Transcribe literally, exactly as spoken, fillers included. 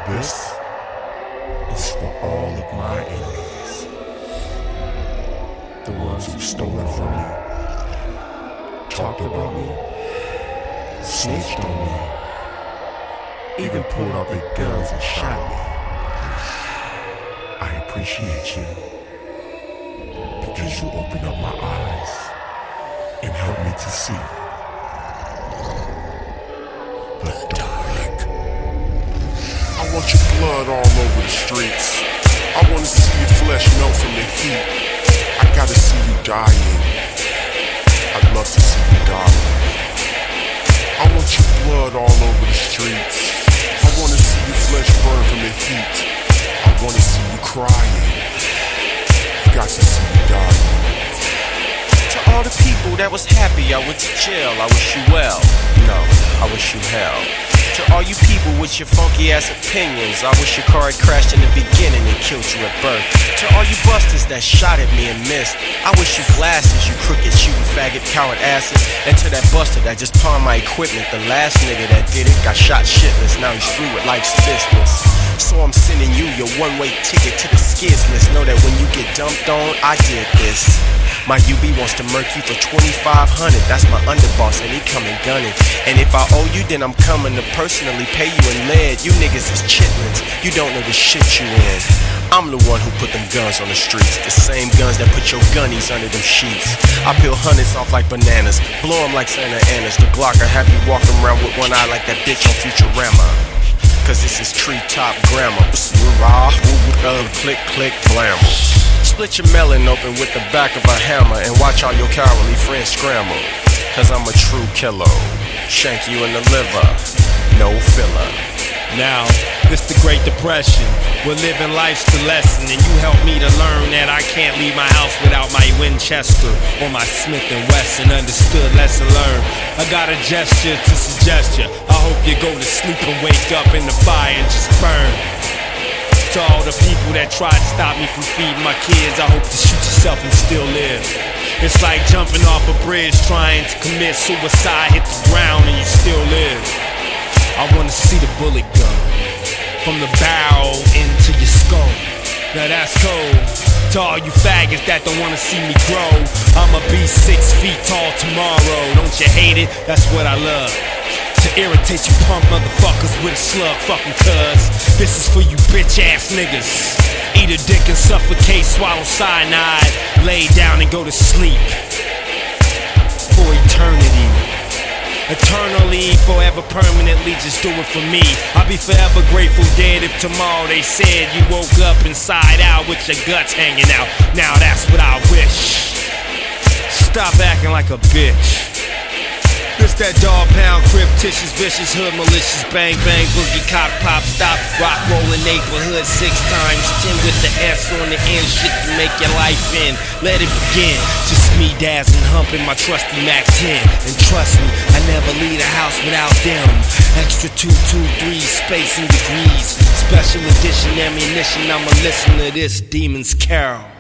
This is for all of my enemies. The ones who've stolen from me, talked about me, snitched on me, even pulled out their guns and shot at me. I appreciate you because you opened up my eyes and helped me to see the dark. I want your blood all over the streets. I want to see your flesh melt from the heat. I gotta see you dying. I'd love to see you die. I want your blood all over the streets. I want to see your flesh burn from the heat. I want to see you crying. Got to see you die. To all the people that was happy I went to jail, I wish you well. No, I wish you hell. To all you people with your funky ass opinions, I wish your car had crashed in the beginning and killed you at birth. To all you busters that shot at me and missed, I wish you glasses, you crooked, shooting faggot, coward asses. And to that buster that just pawned my equipment, the last nigga that did it got shot shitless, now he's through with life's business. So I'm sending you your one-way ticket to the skids list. Know that when you get dumped on, I did this. My U B wants to murk you for twenty-five hundred. That's my underboss and he coming gunning. And if I owe you, then I'm coming to personally pay you in lead. You niggas is chitlins, you don't know the shit you in. I'm the one who put them guns on the streets, the same guns that put your gunnies under them sheets. I peel hundreds off like bananas, blow them like Santa Ana's. The Glock I have you walking around with one eye like that bitch on Futurama. Cause this is treetop grammar. Raw, click, click, glamour. Split your melon open with the back of a hammer and watch all your cowardly friends scramble. Cause I'm a true killer. Shank you in the liver, no filler. Now, this the Great Depression. We're living life's the lesson, and you helped me to learn that I can't leave my house without my Winchester or my Smith and Wesson. Understood, lesson learned. I got a gesture to suggest you. I hope you go to sleep and wake up in the fire and just burn. To all the people that tried to stop me from feeding my kids, I hope to shoot yourself and still live. It's like jumping off a bridge trying to commit suicide, hit the ground and you still live. I wanna see the bullet go from the barrel into your skull. Now that's cold. To all you faggots that don't wanna see me grow, I'ma be six feet tall tomorrow. Don't you hate it? That's what I love. To irritate you punk motherfuckers with a slug fucking cuz. This is for you bitch ass niggas. Eat a dick and suffocate, swallow cyanide, lay down and go to sleep for eternity. Eternally, forever, permanently, just do it for me. I'll be forever grateful dead if tomorrow they said you woke up inside out with your guts hanging out. Now that's what I wish. Stop acting like a bitch. This that dog pound, criptitious, vicious, hood, malicious, bang, bang, boogie, cock, pop, stop, rock, rollin' neighborhood six times, ten with the S on the end, shit to make your life in. Let it begin, just me dazzling, humping my trusty Mac ten. And trust me, I never leave the house without them. Extra two, two, three, space and degrees. Special edition ammunition, I'ma listen to this Demon's Carol.